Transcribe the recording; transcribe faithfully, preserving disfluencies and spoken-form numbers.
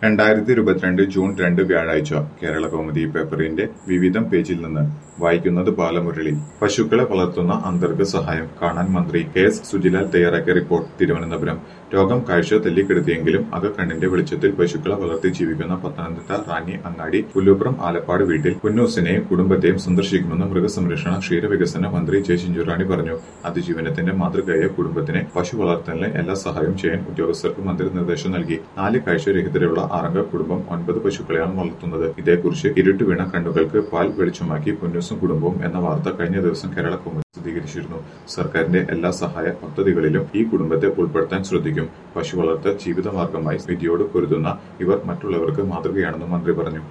രണ്ടായിരത്തി ഇരുപത്തിരണ്ട് ജൂൺ രണ്ട് വ്യാഴാഴ്ച കേരള കൗമുദി പേപ്പറിന്റെ വിവിധം പേജിൽ നിന്ന് വായിക്കുന്നത് ബാലമുരളി. പശുക്കളെ വളർത്തുന്ന അന്തർക്ക് സഹായം കാണാൻ മന്ത്രി കെ എസ് സുജിലാൽ തയ്യാറാക്കിയ റിപ്പോർട്ട്. തിരുവനന്തപുരം. രോഗം കാഴ്ച തല്ലിക്കെടുത്തിയെങ്കിലും അകക്കണ്ണിന്റെ വെളിച്ചത്തിൽ പശുക്കളെ വളർത്തി ജീവിക്കുന്ന പത്തനംതിട്ട റാന്നി അങ്ങാടി പുല്ലൂപ്പുറം ആലപ്പാട് വീട്ടിൽ കുന്നൂസിനെയും കുടുംബത്തെയും സന്ദർശിക്കുമെന്ന് മൃഗസംരക്ഷണ ക്ഷീരവികസന മന്ത്രി ജെ ചിഞ്ചുറാണി പറഞ്ഞു. അതിജീവനത്തിന്റെ മാതൃകയായ കുടുംബത്തിനെ പശു വളർത്തലിന് എല്ലാ സഹായവും ചെയ്യാൻ ഉദ്യോഗസ്ഥർക്ക് മന്ത്രി നിർദ്ദേശം നൽകി. നാല് കാഴ്ചരഹിതരുള്ള ആറംഗ കുടുംബം ഒൻപത് പശുക്കളെയാണ് വളർത്തുന്നത്. ഇതേക്കുറിച്ച് ഇരുട്ട് വീണ കണ്ണുകൾക്ക് പാൽ വെളിച്ചമാക്കി പൊന്നൂസും കുടുംബവും എന്ന വാർത്ത കഴിഞ്ഞ ദിവസം കേരള കൗമുദി സ്ഥിരീകരിച്ചിരുന്നു. സർക്കാരിന്റെ എല്ലാ സഹായ പദ്ധതികളിലും ഈ കുടുംബത്തെ ഉൾപ്പെടുത്താൻ ശ്രദ്ധിക്കും. പശു വളർത്തൽ ജീവിതമാർഗമായി വിധിയോട് പൊരുതുന്ന ഇവർ മറ്റുള്ളവർക്ക് മാതൃകയാണെന്നും മന്ത്രി പറഞ്ഞു.